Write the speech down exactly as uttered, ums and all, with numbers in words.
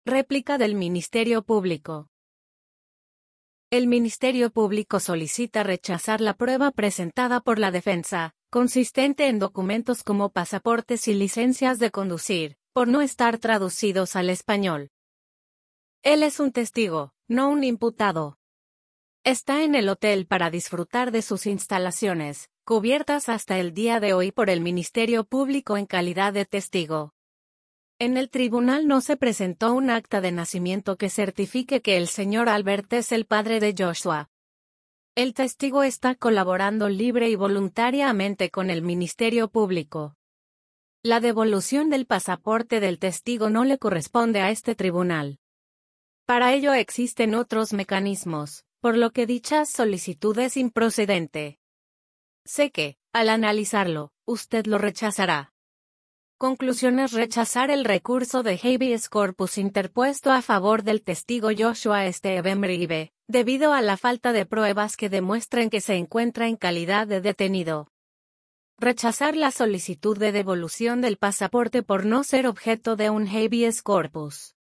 Réplica del Ministerio Público. El Ministerio Público solicita rechazar la prueba presentada por la defensa, consistente en documentos como pasaportes y licencias de conducir, por no estar traducidos al español. Él es un testigo, no un imputado. Está en el hotel para disfrutar de sus instalaciones, cubiertas hasta el día de hoy por el Ministerio Público en calidad de testigo. En el tribunal no se presentó un acta de nacimiento que certifique que el señor Albert es el padre de Joshua. El testigo está colaborando libre y voluntariamente con el Ministerio Público. La devolución del pasaporte del testigo no le corresponde a este tribunal. Para ello existen otros mecanismos, por lo que dicha solicitud es improcedente. Sé que, al analizarlo, usted lo rechazará. Conclusiones: rechazar el recurso de habeas corpus interpuesto a favor del testigo Joshua Stephen Brigbe, debido a la falta de pruebas que demuestren que se encuentra en calidad de detenido. Rechazar la solicitud de devolución del pasaporte por no ser objeto de un habeas corpus.